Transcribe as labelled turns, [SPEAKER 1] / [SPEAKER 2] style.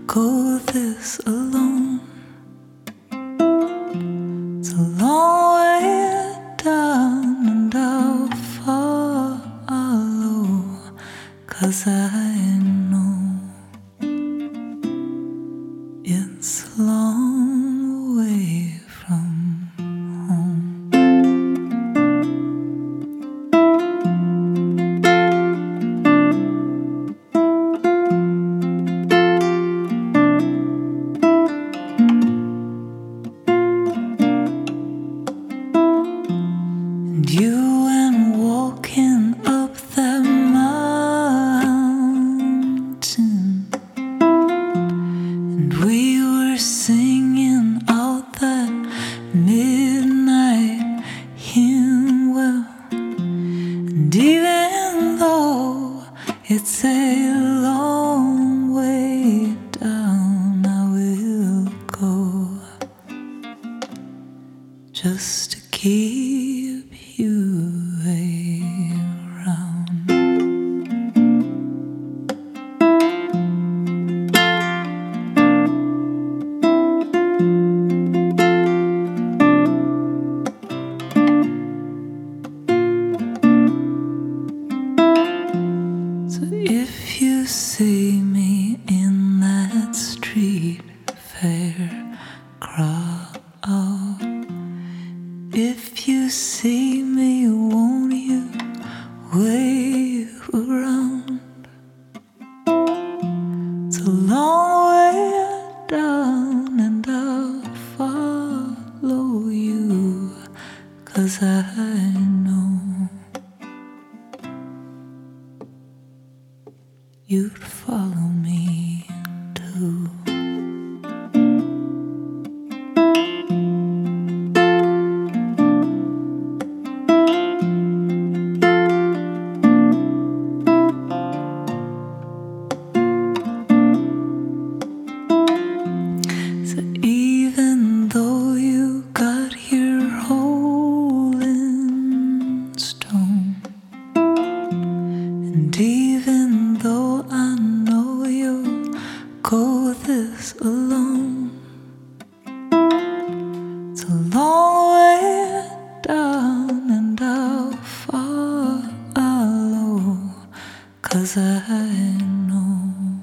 [SPEAKER 1] go this alone. It's a long way down and I'll follow, 'cause I know it's a long way from home. And you went walking up that mountain, and we were singing out that midnight hymn. Well, and even though it's a long way down, I will go just to keep you around. So if you see me in that street fair crowd, if you see me, won't you wave around? It's a long way down and I'll follow you, 'cause I know you'd follow me too. So even though you got your hole in stone, and even though I know you'll go this alone, it's a long way down and I'll follow, 'cause I know